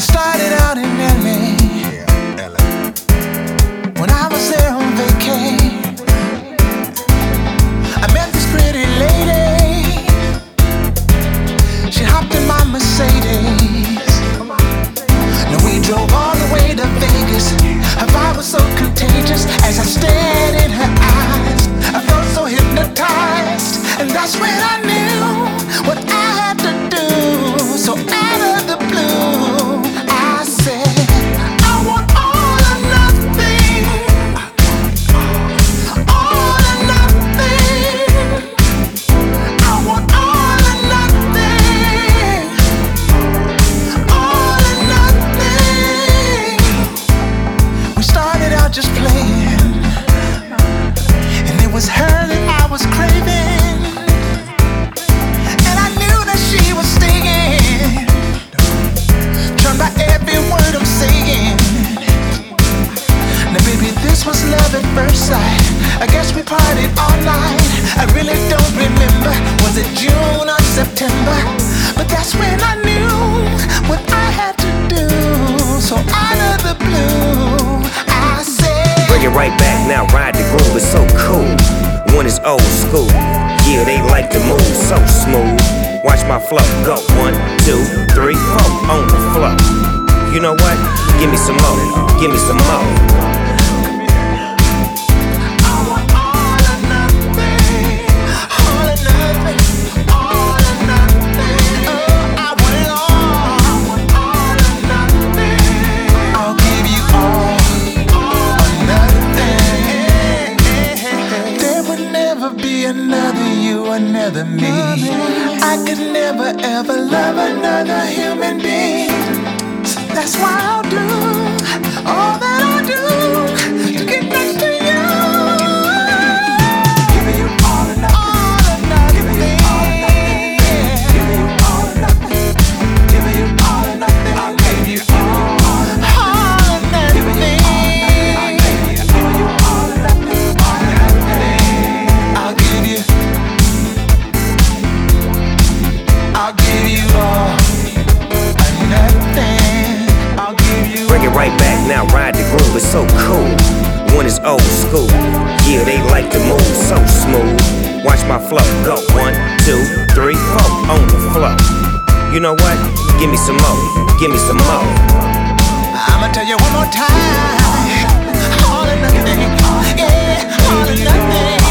Started out in LA. Yeah, LA. When I was there on vacay, I met this pretty lady. She hopped in my Mercedes. Now we drove all the way to Vegas. Her vibe was so contagious. As I stared in her eyes, I felt so hypnotized. And that's when I knew what I had to do. So out of the blue, I said, I want all or nothing. All or nothing. I want all or nothing. All or nothing. We started out just playing, and it was her that I was craving. And I knew that she was stinging, turned by every word I'm saying. Now baby, this was love at first sight. I guess we partied all night. I really don't remember, was it June or September? But that's when I knew what I had to do. So out of the blue, I said, bring it right back, now ride the groove, it's so cool. One is old school, yeah, they like to move so smooth. Watch my flow, go 1, 2, 3, 4, on the flow. You know what? Give me some more, give me some more. I want all or nothing, all or nothing, all or nothing. Oh, I want it all. I want all or nothing. I'll give you all or nothing. There would never be another you, another me. I could never ever love another human being. So that's why I'll do all that I do to get next to you. Giving you all or nothing. Giving you all or nothing. Giving you all or nothing. Giving you all or nothing. I'll give you all or nothing. Giving you all or nothing. All or nothing. I'll give you. I'll give you all or nothing. I'll give you. Bring it right back, now ride the groove, it's so cool. One is old school, yeah, they like to move so smooth. Watch my flow, go 1, 2, 3, 4, on the flow. You know what? Give me some more, give me some more. I'ma tell you one more time. All or nothing, yeah, all or nothing.